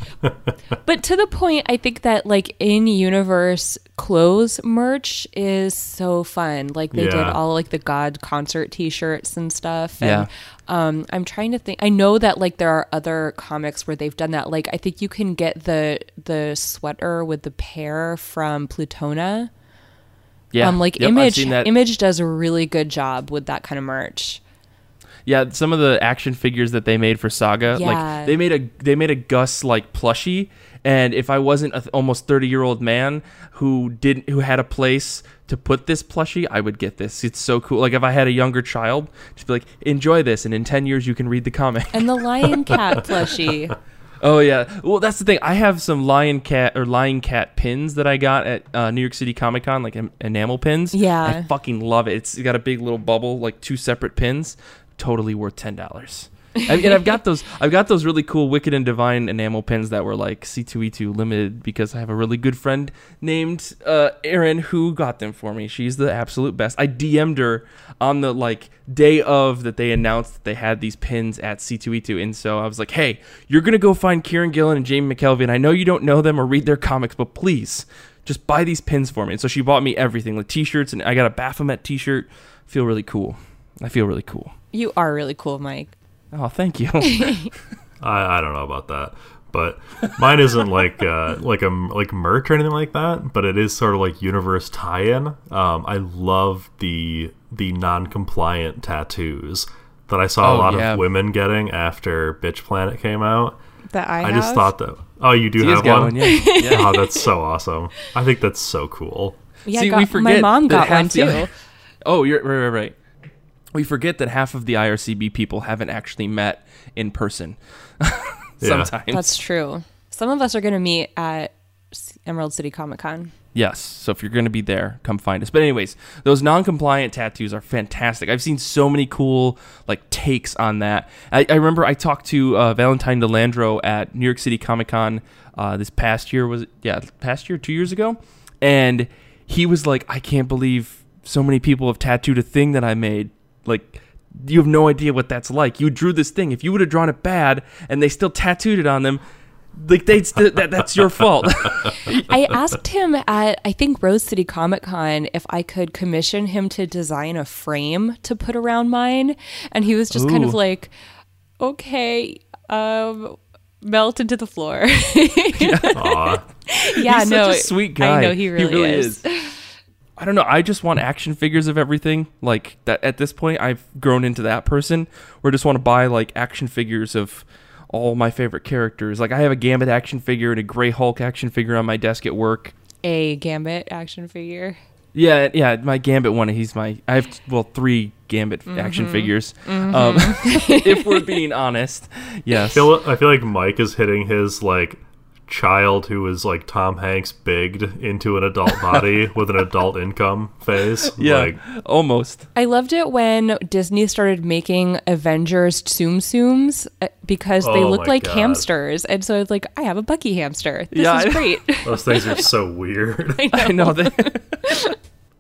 S2: But to the point, I think that like in-universe clothes merch is so fun. Like they did all like the God concert T-shirts and stuff. And, I'm trying to think. I know that like there are other comics where they've done that. Like I think you can get the sweater with the pear from Plutona. Yeah, Image does a really good job with that kind of merch.
S1: Yeah, some of the action figures that they made for Saga, like they made a Gus like plushie, and if I wasn't an almost 30-year-old man who had a place to put this plushie, I would get this. It's so cool. Like if I had a younger child, just be like, enjoy this, and in 10 years you can read the comic.
S2: And the Lion Cat plushie.
S1: Oh yeah, well that's the thing. I have some Lion Cat pins that I got at New York City Comic Con, like enamel pins.
S2: Yeah,
S1: I fucking love it. It's got a big little bubble, like 2 separate pins. Totally worth $10. And I've got those really cool Wicked and Divine enamel pins that were like C2E2 limited because I have a really good friend named Erin who got them for me. She's the absolute best. I DM'd her on the like day of that they announced that they had these pins at C2E2, and so I was like, hey, you're gonna go find Kieran Gillen and Jamie McKelvey, and I know you don't know them or read their comics, but please just buy these pins for me. And so she bought me everything, like t-shirts, and I got a Baphomet t-shirt. I feel really cool. You are really cool, Mike. Oh, thank you.
S3: I don't know about that, but mine isn't like merch or anything like that. But it is sort of like universe tie-in. I love the non-compliant tattoos that I saw a lot of women getting after Bitch Planet came out.
S2: That I
S3: just thought that. Oh, you do have one?
S1: Yeah.
S3: Oh, that's so awesome. I think that's so cool.
S2: Yeah, we forget my mom got one too.
S1: Oh, you're right. We forget that half of the IRCB people haven't actually met in person. Sometimes.
S2: That's true. Some of us are going to meet at Emerald City Comic Con.
S1: Yes. So if you're going to be there, come find us. But anyways, those non-compliant tattoos are fantastic. I've seen so many cool like takes on that. I remember I talked to Valentine DeLandro at New York City Comic Con this past year. 2 years ago? And he was like, I can't believe so many people have tattooed a thing that I made. Like, you have no idea what that's like. You drew this thing. If you would have drawn it bad and they still tattooed it on them, like that's your fault.
S2: I asked him at, I think, Rose City Comic Con if I could commission him to design a frame to put around mine. And he was just kind of like, okay, melt into the floor. Yeah,
S1: he's such a sweet guy.
S2: I know, he really is.
S1: I don't know. I just want action figures of everything. Like that. At this point, I've grown into that person where I just want to buy like action figures of all my favorite characters. Like I have a Gambit action figure and a Grey Hulk action figure on my desk at work.
S2: a Gambit action figure.
S1: Yeah, my Gambit one. I have 3 Gambit action figures. If we're being honest, yes.
S3: I feel like Mike is hitting his like child who is like Tom Hanks bigged into an adult body with an adult income phase.
S1: Yeah,
S3: like,
S1: almost.
S2: I loved it when Disney started making Avengers Tsum Tsums because they look like
S3: God.
S2: hamsters, and so I was like, I have a Bucky hamster. This
S1: Yeah,
S2: is great.
S3: those things are so weird.
S1: I know that.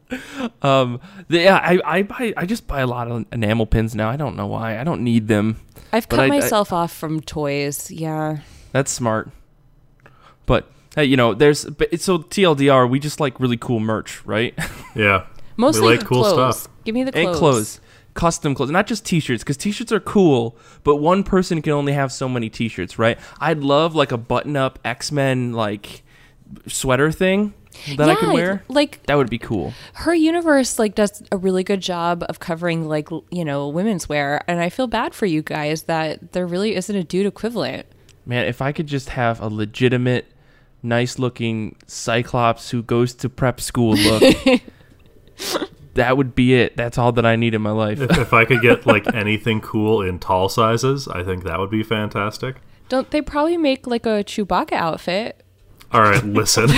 S1: I just buy a lot of enamel pins now. I don't know why. I don't need them.
S2: I've cut myself off from toys. Yeah,
S1: that's smart. But hey, so TLDR, we just like really cool merch, right?
S3: Yeah,
S2: mostly
S3: we like cool
S2: clothes.
S3: stuff.
S2: Give me the clothes.
S1: And clothes, custom clothes, not just t-shirts, because t-shirts are cool, but one person can only have so many t-shirts, right? I'd love like a button-up X-Men like sweater thing that I could wear.
S2: Like
S1: that would be cool.
S2: Her universe like does a really good job of covering like women's wear, and I feel bad for you guys that there really isn't a dude equivalent.
S1: Man, if I could just have a legitimate, nice-looking Cyclops who goes to prep school look, that would be it. That's all that I need in my life.
S3: If I could get like anything cool in tall sizes, I think that would be fantastic.
S2: Don't they probably make like a Chewbacca outfit?
S3: All right, listen.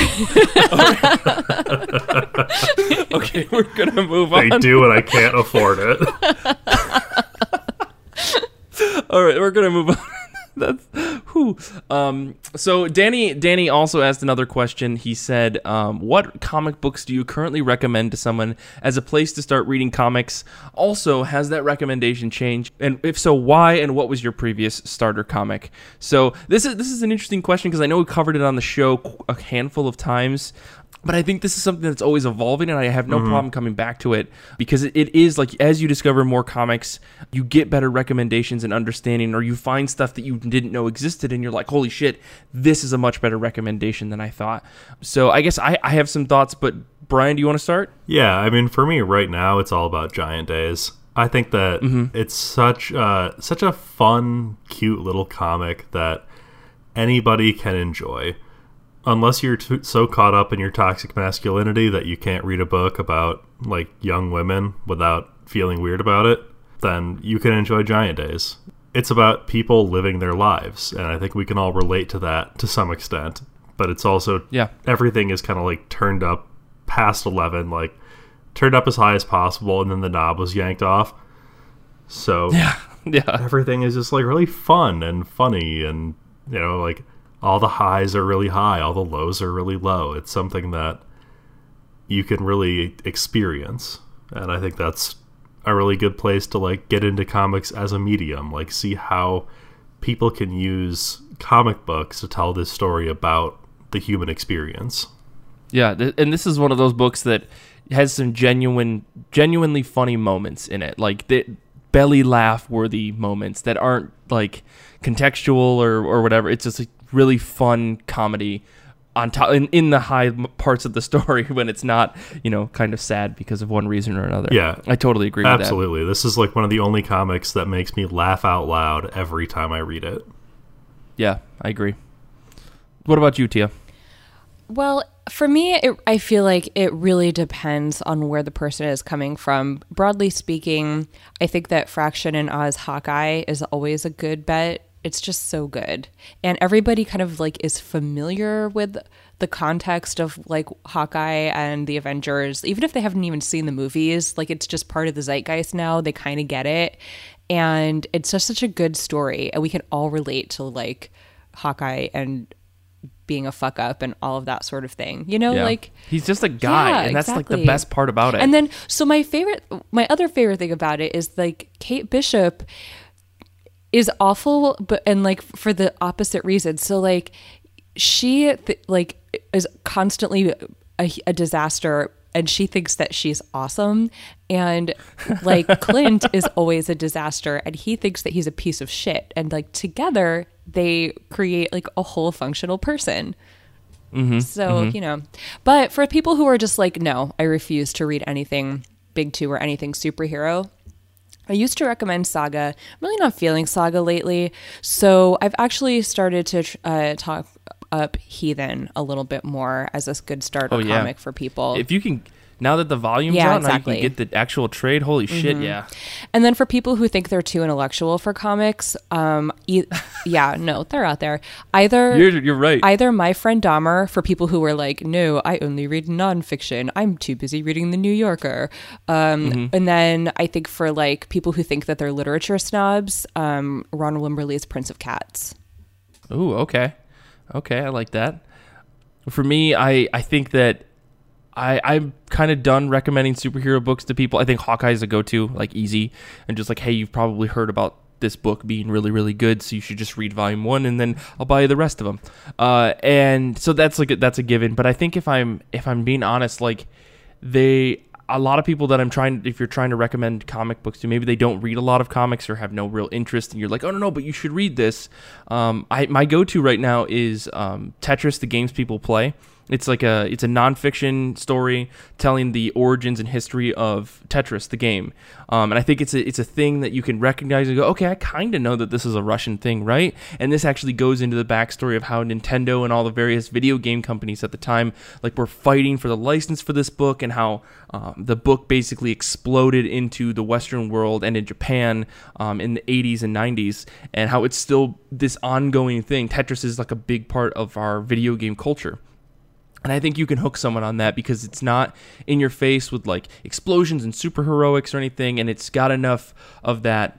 S1: Okay, we're gonna move on.
S3: They do, and I can't afford it.
S1: All right, we're gonna move on. That's who. So Danny also asked another question. He said, "What comic books do you currently recommend to someone as a place to start reading comics? Also, has that recommendation changed? And if so, why? And what was your previous starter comic?" So this is an interesting question because I know we covered it on the show a handful of times. But I think this is something that's always evolving, and I have no problem coming back to it because it is like as you discover more comics, you get better recommendations and understanding, or you find stuff that you didn't know existed, and you're like, holy shit, this is a much better recommendation than I thought. So I guess I have some thoughts, but Brian, do you want to start?
S3: Yeah, I mean, for me right now, it's all about Giant Days. I think that it's such a fun, cute little comic that anybody can enjoy. Unless you're so caught up in your toxic masculinity that you can't read a book about like young women without feeling weird about it, then you can enjoy Giant Days. It's about people living their lives, and I think we can all relate to that to some extent. But it's also, everything is kind of like turned up past 11, like turned up as high as possible, and then the knob was yanked off. So everything is just like really fun and funny, and like all the highs are really high, all the lows are really low. It's something that you can really experience, and I think that's a really good place to like get into comics as a medium, like see how people can use comic books to tell this story about the human experience.
S1: Yeah, and this is one of those books that has some genuinely funny moments in it, like the belly laugh worthy moments that aren't like contextual or whatever. It's just like really fun comedy on top in the high parts of the story when it's not kind of sad because of one reason or another.
S3: Yeah,
S1: I totally agree with that.
S3: Absolutely. This is like one of the only comics that makes me laugh out loud every time I read it.
S1: Yeah, I agree. What about you, Tia?
S2: Well, for me, I feel like it really depends on where the person is coming from. Broadly speaking, I think that Fraction and Oz Hawkeye is always a good bet. It's just so good. And everybody kind of like is familiar with the context of like Hawkeye and the Avengers. Even if they haven't even seen the movies, like it's just part of the zeitgeist now. They kind of get it. And it's just such a good story. And we can all relate to like Hawkeye and being a fuck up and all of that sort of thing. Like
S1: he's just a guy, and that's like the best part about it.
S2: And then so my other favorite thing about it is like Kate Bishop is awful, but and like for the opposite reason. So like she like is constantly a disaster, and she thinks that she's awesome, and like Clint is always a disaster, and he thinks that he's a piece of shit, and like together they create like a whole functional person. But for people who are just like, no, I refuse to read anything Big Two or anything superhero, I used to recommend Saga. I'm really not feeling Saga lately, so I've actually started to up Heathen a little bit more as a good starter comic for people.
S1: If you can, now that the volume's out,
S2: exactly.
S1: now you can get the actual trade. Holy shit, yeah.
S2: And then for people who think they're too intellectual for comics, no, they're out there.
S1: You're right.
S2: Either My Friend Dahmer, for people who are like, no, I only read nonfiction. I'm too busy reading The New Yorker. And then I think for like people who think that they're literature snobs, Ronald Wimberly's Prince of Cats.
S1: Ooh, okay. Okay, I like that. For me, I think that I'm kind of done recommending superhero books to people. I think Hawkeye is a go-to, like easy, and just like, hey, you've probably heard about this book being really, really good, so you should just read volume 1, and then I'll buy you the rest of them. And so that's a given. But I think if I'm being honest, like a lot of people that if you're trying to recommend comic books to, maybe they don't read a lot of comics or have no real interest, and you're like, oh no, but you should read this. My go-to right now is Tetris, the games people play. It's a nonfiction story telling the origins and history of Tetris, the game. And I think it's a thing that you can recognize and go, okay, I kind of know that this is a Russian thing, right? And this actually goes into the backstory of how Nintendo and all the various video game companies at the time were fighting for the license for this book, and how the book basically exploded into the Western world and in Japan in the 80s and 90s, and how it's still this ongoing thing. Tetris is like a big part of our video game culture. And I think you can hook someone on that because it's not in your face with like explosions and superheroics or anything, and it's got enough of that,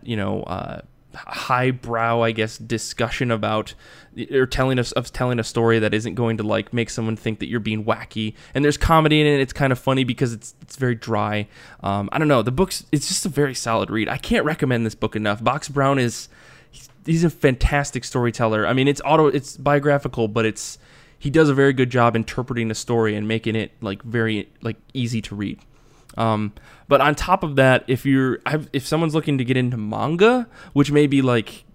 S1: highbrow, I guess, discussion about or telling a story that isn't going to like make someone think that you're being wacky. And there's comedy in it. It's kind of funny because it's very dry. I don't know. It's just a very solid read. I can't recommend this book enough. Box Brown he's a fantastic storyteller. I mean, it's biographical, but he does a very good job interpreting the story and making it very easy to read. But on top of that, if someone's looking to get into manga, which may be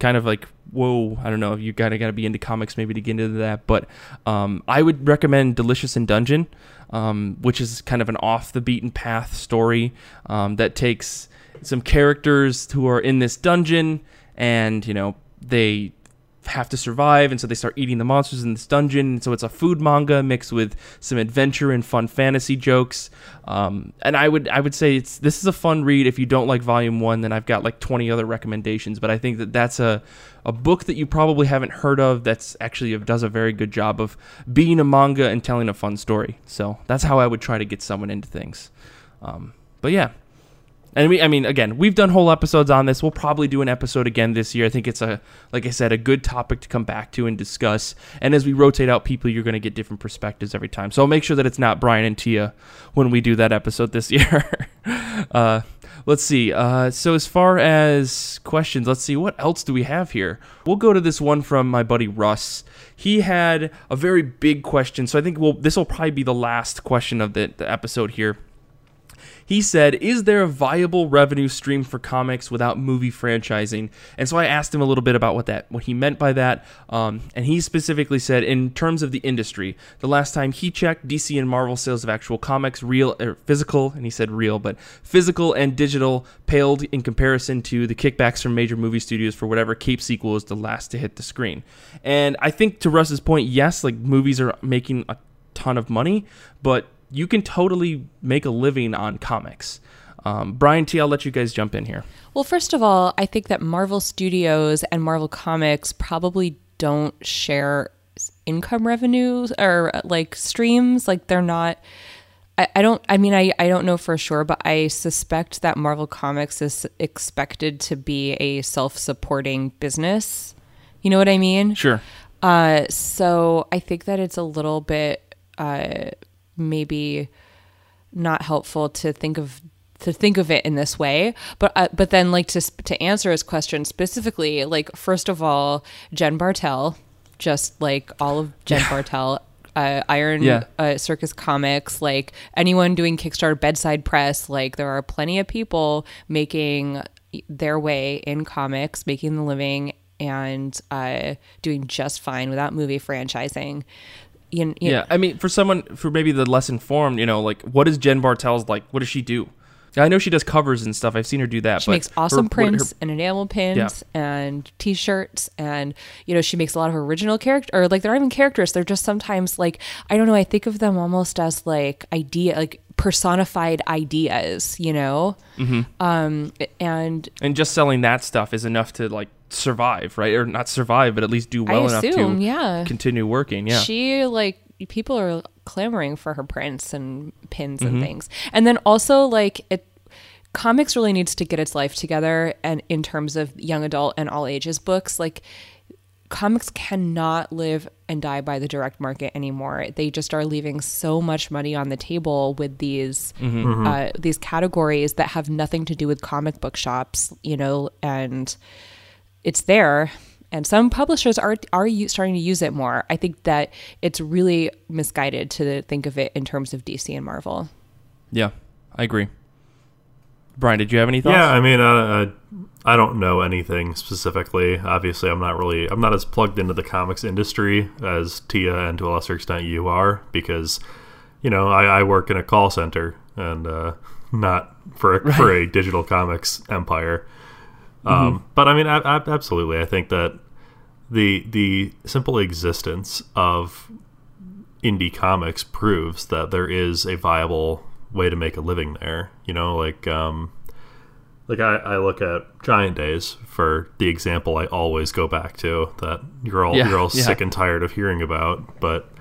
S1: whoa, I don't know, you gotta be into comics maybe to get into that. But I would recommend Delicious in Dungeon, which is kind of an off the beaten path story that takes some characters who are in this dungeon, and they have to survive, and so they start eating the monsters in this dungeon. And so it's a food manga mixed with some adventure and fun fantasy jokes. And I would say this is a fun read. If you don't like volume 1, then I've got 20 other recommendations. But I think that's a book that you probably haven't heard of that's actually does a very good job of being a manga and telling a fun story. So that's how I would try to get someone into things. But yeah. And again, we've done whole episodes on this. We'll probably do an episode again this year. I think it's like I said, a good topic to come back to and discuss. And as we rotate out people, you're going to get different perspectives every time. So I'll make sure that it's not Brian and Tia when we do that episode this year. Let's see. So as far as questions, let's see, what else do we have here? We'll go to this one from my buddy Russ. He had a very big question. So I think this will probably be the last question of the episode here. He said, is there a viable revenue stream for comics without movie franchising? And so I asked him a little bit about what he meant by that. And he specifically said, in terms of the industry, the last time he checked, DC and Marvel sales of actual comics, real or physical, and he said real, but physical and digital paled in comparison to the kickbacks from major movie studios for whatever Cape sequel is the last to hit the screen. And I think to Russ's point, yes, movies are making a ton of money, but you can totally make a living on comics. Brian T., I'll let you guys jump in here. Well,
S2: first of all, I think that Marvel Studios and Marvel Comics probably don't share income revenues or streams. They're not. I don't know for sure, but I suspect that Marvel Comics is expected to be a self-supporting business. You know what I mean?
S1: Sure.
S2: So I think that it's a little bit maybe not helpful to think of it in this way, but then to answer his question specifically, first of all, Jen Bartel, just all of Jen Bartel, Iron Circus Comics, anyone doing Kickstarter, Bedside Press, there are plenty of people making their way in comics, making the living, and doing just fine without movie franchising.
S1: I mean, for maybe the less informed, what is Jen Bartel's what does she do? I know she does covers and stuff. I've seen her do that.
S2: She makes awesome prints and enamel pins and T-shirts, and she makes a lot of original character, or like they're not even characters. They're just sometimes like, I don't know. I think of them almost as like personified ideas,
S1: Mm-hmm.
S2: And
S1: just selling that stuff is enough to like survive, right? Or not survive, but at least do well enough to continue working. Yeah,
S2: she people are clamoring for her prints and pins and things. And then also comics really needs to get its life together, and in terms of young adult and all ages books, like comics cannot live and die by the direct market anymore. They just are leaving so much money on the table with these categories that have nothing to do with comic book shops, and it's there. And some publishers are starting to use it more. I think that it's really misguided to think of it in terms of DC and Marvel.
S1: Yeah, I agree. Brian, did you have any thoughts?
S3: Yeah, I mean, I don't know anything specifically. Obviously, I'm not as plugged into the comics industry as Tia and to a lesser extent you are, because, I work in a call center and not for a digital comics empire. But I mean, absolutely. I think that the simple existence of indie comics proves that there is a viable way to make a living there. I look at Giant Days for the example I always go back to, that you're all sick and tired of hearing about, but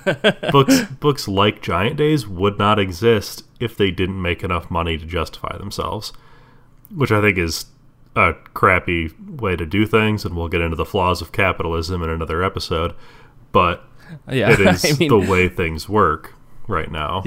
S3: books like Giant Days would not exist if they didn't make enough money to justify themselves, which I think is a crappy way to do things, and we'll get into the flaws of capitalism in another episode, but it is the way things work right now.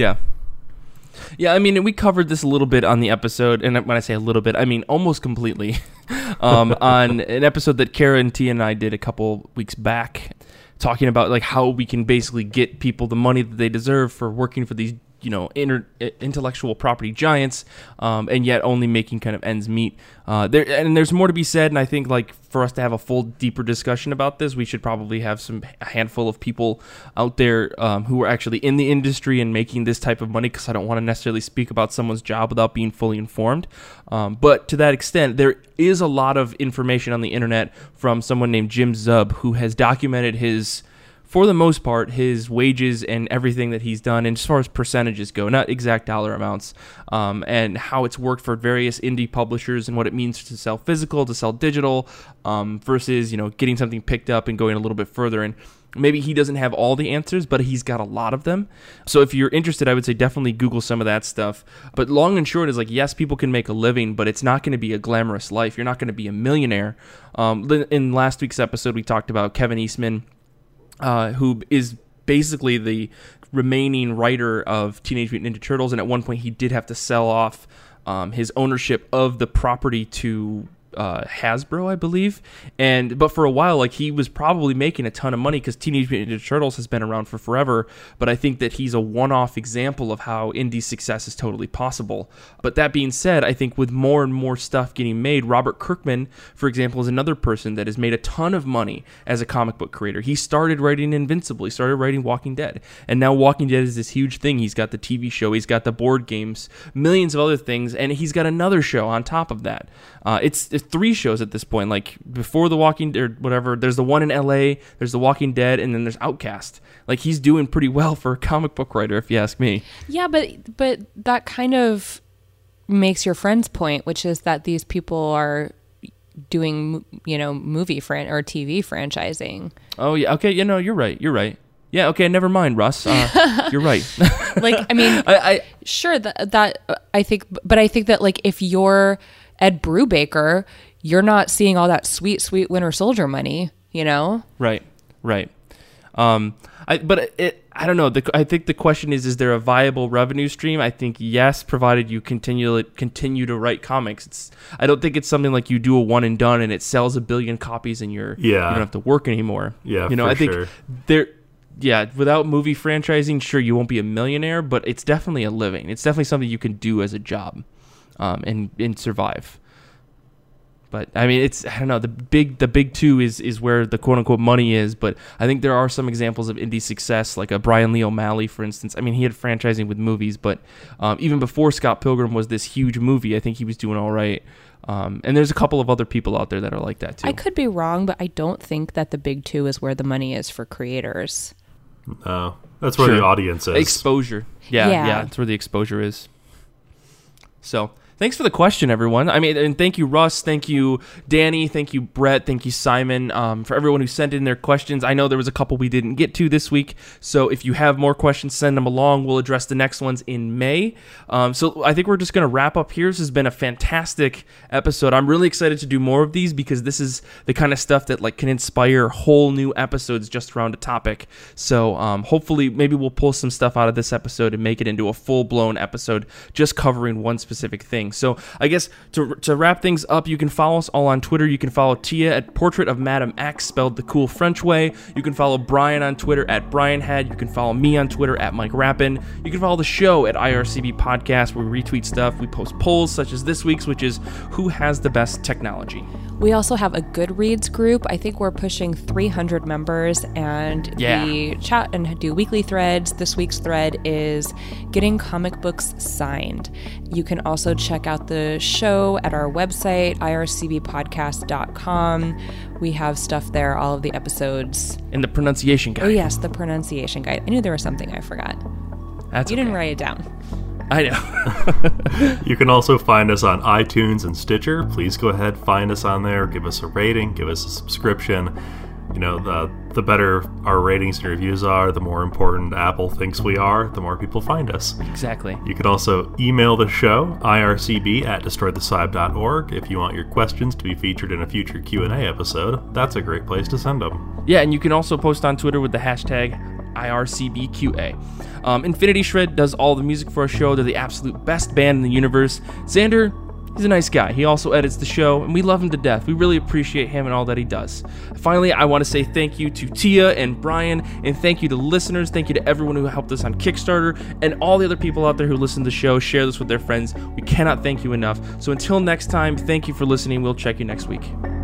S1: Yeah, I mean, we covered this a little bit on the episode, and when I say a little bit, I mean almost completely, on an episode that Kara and Tia and I did a couple weeks back, talking about like how we can basically get people the money that they deserve for working for these intellectual property giants, and yet only making kind of ends meet. There's more to be said, and I think like for us to have a full, deeper discussion about this, we should probably have a handful of people out there who are actually in the industry and making this type of money, because I don't want to necessarily speak about someone's job without being fully informed. But to that extent, there is a lot of information on the internet from someone named Jim Zub, who has documented for the most part, his wages and everything that he's done, and as far as percentages go, not exact dollar amounts, and how it's worked for various indie publishers and what it means to sell physical, to sell digital, versus, getting something picked up and going a little bit further. And maybe he doesn't have all the answers, but he's got a lot of them. So if you're interested, I would say definitely Google some of that stuff. But long and short is like, yes, people can make a living, but it's not going to be a glamorous life. You're not going to be a millionaire. In last week's episode, we talked about Kevin Eastman, who is basically the remaining writer of Teenage Mutant Ninja Turtles, and at one point he did have to sell off his ownership of the property to Hasbro, I believe. But for a while, like, he was probably making a ton of money because Teenage Mutant Ninja Turtles has been around for forever. But I think that he's a one-off example of how indie success is totally possible. But that being said, I think with more and more stuff getting made, Robert Kirkman, for example, is another person that has made a ton of money as a comic book creator. He started writing Invincible, he started writing Walking Dead, and now Walking Dead is this huge thing. He's got the TV show, he's got the board games, millions of other things, and he's got another show on top of that. It's 3 shows at this point. Like, before The Walking Dead, or whatever, there's the one in LA, there's The Walking Dead, and then there's Outcast. Like, he's doing pretty well for a comic book writer, if you ask me.
S2: Yeah, but that kind of makes your friend's point, which is that these people are doing, movie or TV franchising.
S1: Oh yeah, okay, you're right. Yeah, okay, never mind, Russ. You're right.
S2: Like, I mean, sure that I think, but I think that, like, if you're Ed Brubaker, you're not seeing all that sweet Winter Soldier money, Right.
S1: I don't know. I think the question is there a viable revenue stream? I think yes, provided you continue to write comics. I don't think it's something like you do a one and done and it sells 1 billion copies and you don't have to work anymore.
S3: Yeah,
S1: I think without movie franchising, sure, you won't be a millionaire, but it's definitely a living. It's definitely something you can do as a job, and survive. But I mean, I don't know, the big two is where the quote unquote money is. But I think there are some examples of indie success, like a Brian Lee O'Malley, for instance. I mean, he had franchising with movies, but even before Scott Pilgrim was this huge movie, I think he was doing all right. And there's a couple of other people out there that are like that too.
S2: I could be wrong, but I don't think that the big two is where the money is for creators.
S3: No, that's where the audience is.
S1: Exposure. Yeah, that's where the exposure is. So thanks for the question, everyone. I mean, and thank you, Russ. Thank you, Danny. Thank you, Brett. Thank you, Simon, for everyone who sent in their questions. I know there was a couple we didn't get to this week, so if you have more questions, send them along. We'll address the next ones in May. So I think we're just going to wrap up here. This has been a fantastic episode. I'm really excited to do more of these because this is the kind of stuff that like can inspire whole new episodes just around a topic. So hopefully maybe we'll pull some stuff out of this episode and make it into a full-blown episode just covering one specific thing. So I guess to wrap things up, you can follow us all on Twitter. You can follow Tia at Portrait of Madame X, spelled the cool French way. You can follow Brian on Twitter at BrianHead. You can follow me on Twitter at Mike Rappin. You can follow the show at IRCB Podcast, where we retweet stuff. We post polls such as this week's, which is who has the best technology.
S2: We also have a Goodreads group. I think we're pushing 300 members, and we chat and do weekly threads. This week's thread is getting comic books signed. You can also check out the show at our website, ircbpodcast.com. We have stuff there, all of the episodes.
S1: And the pronunciation guide.
S2: Oh, yes, the pronunciation guide. I knew there was something I forgot. You didn't write it down.
S1: I know.
S3: You can also find us on iTunes and Stitcher. Please go ahead, find us on there, give us a rating, give us a subscription. You know, the better our ratings and reviews are, the more important Apple thinks we are, the more people find us.
S1: Exactly.
S3: You can also email the show, ircb@destroythesybe.org, if you want your questions to be featured in a future Q&A episode. That's a great place to send them.
S1: Yeah, and you can also post on Twitter with the hashtag IRCBQA. Infinity Shred does all the music for our show. They're the absolute best band in the universe. Xander, he's a nice guy. He also edits the show, and we love him to death. We really appreciate him and all that he does. Finally, I want to say thank you to Tia and Brian, and thank you to listeners. Thank you to everyone who helped us on Kickstarter, and all the other people out there who listen to the show, share this with their friends. We cannot thank you enough. So until next time, thank you for listening. We'll check you next week.